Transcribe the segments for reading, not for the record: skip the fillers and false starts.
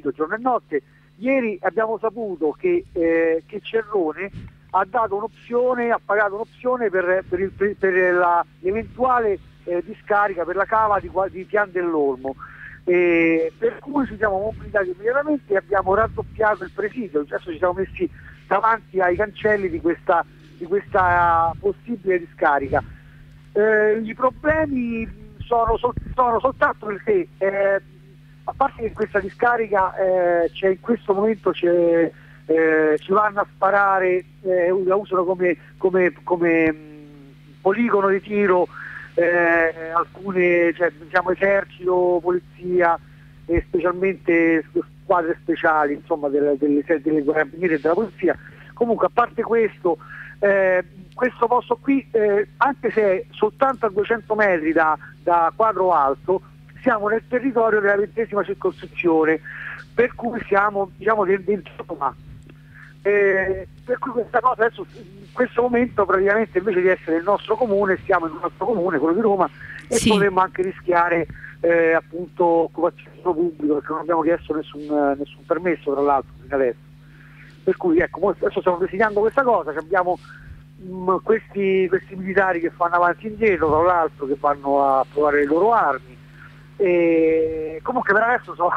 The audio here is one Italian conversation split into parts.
sito giorno e notte. Ieri abbiamo saputo che Cerrone ha dato un'opzione, ha pagato un'opzione per l'eventuale discarica per la cava di Pian dell'Olmo, per cui ci siamo mobilitati immediatamente e abbiamo raddoppiato il presidio. Adesso ci siamo messi davanti ai cancelli di questa possibile discarica. I problemi sono soltanto perché a parte che questa discarica in questo momento ci vanno a sparare, la usano come poligono di tiro alcune, diciamo, esercito, polizia e specialmente squadre speciali, insomma, delle carabinieri e della polizia. Comunque, a parte questo posto qui, anche se è soltanto a 200 metri da Quadro Alto, siamo nel territorio della 20ª circoscrizione, per cui siamo, diciamo, dentro Roma. Per cui questa cosa adesso, in questo momento, praticamente, invece di essere il nostro comune, siamo in un altro comune, quello di Roma, e sì, potremmo anche rischiare appunto occupazione pubblico, perché non abbiamo chiesto nessun permesso, tra l'altro, fino adesso. Per cui ecco, adesso stiamo designando questa cosa, abbiamo questi militari che fanno avanti e indietro, tra l'altro, che vanno a provare le loro armi. E comunque per adesso sono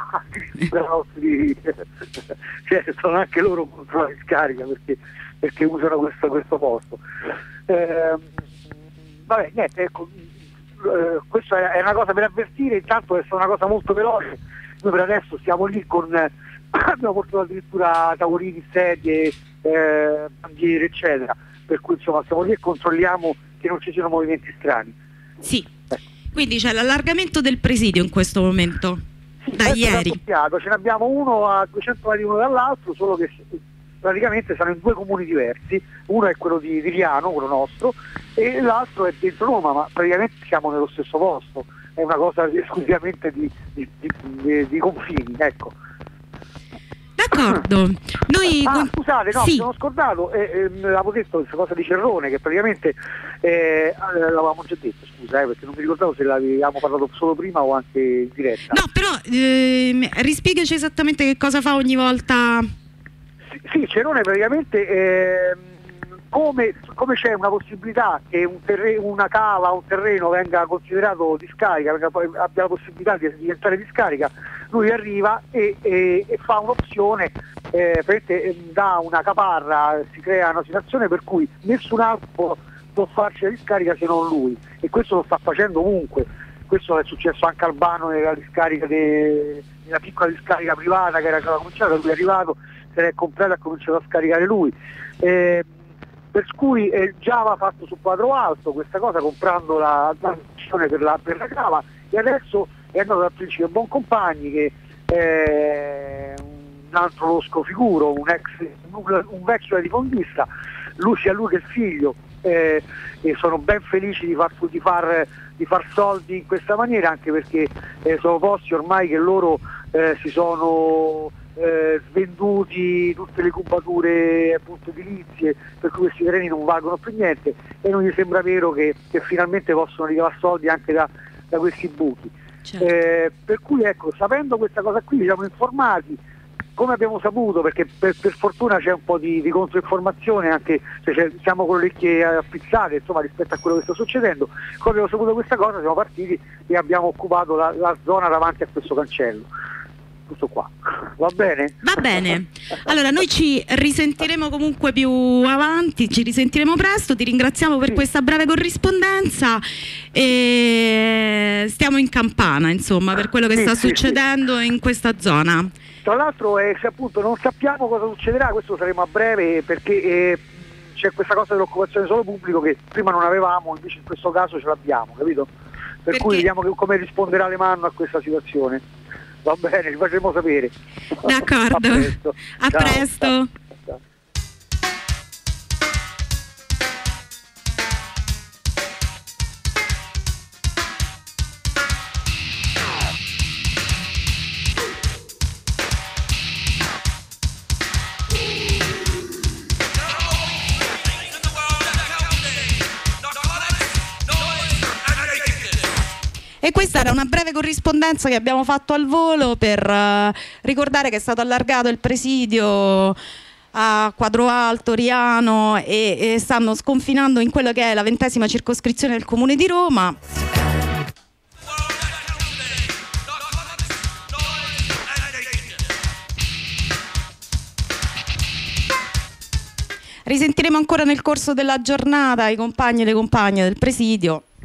sono anche loro contro la discarica, perché usano questo posto. Vabbè, niente, ecco, questa è una cosa per avvertire. Intanto è stata una cosa molto veloce. Noi per adesso stiamo lì abbiamo portato addirittura tavolini, sedie, bandiere, eccetera, per cui insomma stiamo lì e controlliamo che non ci siano movimenti strani. Sì. Quindi c'è l'allargamento del presidio in questo momento, sì, da ieri. Ce ne abbiamo uno a 200 metri uno dall'altro, solo che praticamente sono in due comuni diversi. Uno è quello di Riano, quello nostro, e l'altro è dentro Roma, ma praticamente siamo nello stesso posto. È una cosa esclusivamente di confini, ecco. D'accordo. Noi scusate, no, sì, mi sono scordato, avevo detto questa cosa di Cerrone, che praticamente l'avevamo già detto, scusa, perché non mi ricordavo se l'avevamo parlato solo prima o anche in diretta. No, però rispiegaci esattamente che cosa fa ogni volta. Sì, Cerrone praticamente, come c'è una possibilità che una cava, un terreno venga considerato discarica, abbia la possibilità di diventare discarica, lui arriva e fa un'opzione, dà una caparra, si crea una situazione per cui nessun altro può farci la discarica se non lui, e questo lo sta facendo ovunque. Questo è successo anche a Albano nella discarica nella piccola discarica privata che era già cominciata, lui è arrivato, se l'è comprata e ha cominciato a scaricare lui. Per cui già aveva fatto su Quadro Alto questa cosa, comprando la missione per la cava, e adesso è andato dal principe Boncompagni, che è un altro losco figuro, un vecchio latifondista, sia lui che il figlio, e sono ben felici di far soldi in questa maniera, anche perché sono posti ormai che loro si sono svenduti tutte le cubature, appunto, edilizie, per cui questi terreni non valgono più niente, e non gli sembra vero che finalmente possono ricavare soldi anche da questi buchi. Certo. Per cui ecco, sapendo questa cosa qui, siamo informati, come abbiamo saputo, perché per fortuna c'è un po' di controinformazione, anche se siamo con le orecchie appizzate, insomma, rispetto a quello che sta succedendo. Come abbiamo saputo questa cosa, siamo partiti e abbiamo occupato la zona davanti a questo cancello. Tutto qua, va bene? Va bene, allora noi ci risentiremo comunque più avanti, ci risentiremo presto, ti ringraziamo per questa breve corrispondenza e stiamo in campana, insomma, per quello che sta succedendo in questa zona. Tra l'altro se appunto non sappiamo cosa succederà, questo lo saremo a breve, perché c'è questa cosa dell'occupazione solo pubblico che prima non avevamo, invece in questo caso ce l'abbiamo, capito? Per cui vediamo come risponderà Le Manno a questa situazione. Va bene, ci faremo sapere. D'accordo. A presto. Ciao. E questa era una breve corrispondenza che abbiamo fatto al volo per ricordare che è stato allargato il presidio a Quadro Alto, Riano e stanno sconfinando in quello che è la 20ª circoscrizione del Comune di Roma. Risentiremo ancora nel corso della giornata i compagni e le compagne del presidio.